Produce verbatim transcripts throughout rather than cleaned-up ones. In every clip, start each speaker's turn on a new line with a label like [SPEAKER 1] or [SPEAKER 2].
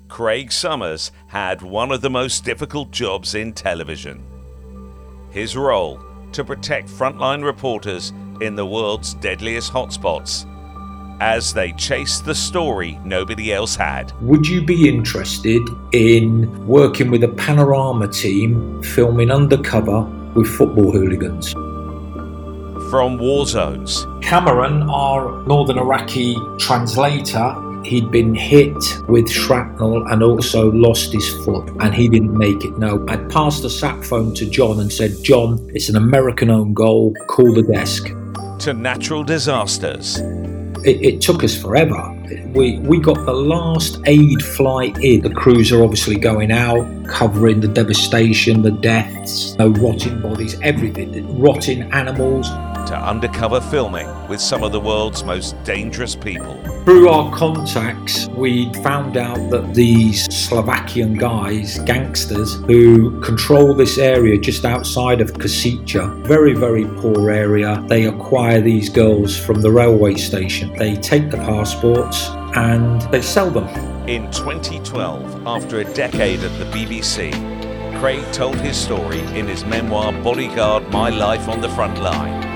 [SPEAKER 1] Craig Summers had one of the most difficult jobs in television. His role, to protect frontline reporters in the world's deadliest hotspots as they chased the story nobody else had.
[SPEAKER 2] Would you be interested in working with a panorama team filming undercover with football hooligans?
[SPEAKER 1] From war zones.
[SPEAKER 2] Cameron, our Northern Iraqi translator, he'd been hit with shrapnel and also lost his foot, and he didn't make it. No, I'd passed the sat phone to John and said, John, it's an American-owned goal, call the desk.
[SPEAKER 1] To natural disasters.
[SPEAKER 2] It, it took us forever. We we got the last aid flight in. The crews are obviously going out, covering the devastation, the deaths, no rotting bodies, everything, rotting animals.
[SPEAKER 1] To undercover filming with some of the world's most dangerous people.
[SPEAKER 2] Through our contacts, we found out that these Slovakian guys, gangsters, who control this area just outside of Kosice, very, very poor area, they acquire these girls from the railway station. They take the passports and they sell them.
[SPEAKER 1] In twenty twelve, after a decade at the B B C, Craig told his story in his memoir Bodyguard: My Life on the Front Line.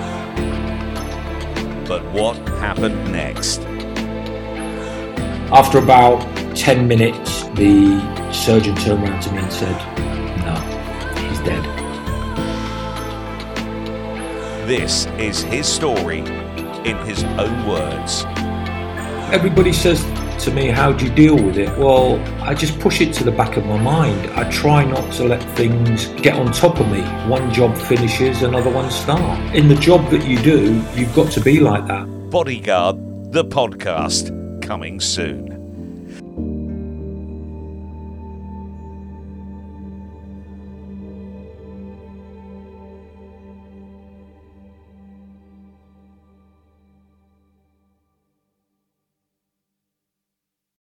[SPEAKER 1] But what happened next?
[SPEAKER 2] After about ten minutes, the surgeon turned around to me and said, no, he's dead.
[SPEAKER 1] This is his story in his own words.
[SPEAKER 2] Everybody says to me, how do you deal with it? Well, I just push it to the back of my mind. I try not to let things get on top of me. One job finishes, another one starts. In the job that you do, you've got to be like that.
[SPEAKER 1] Bodyguard, the podcast, coming soon.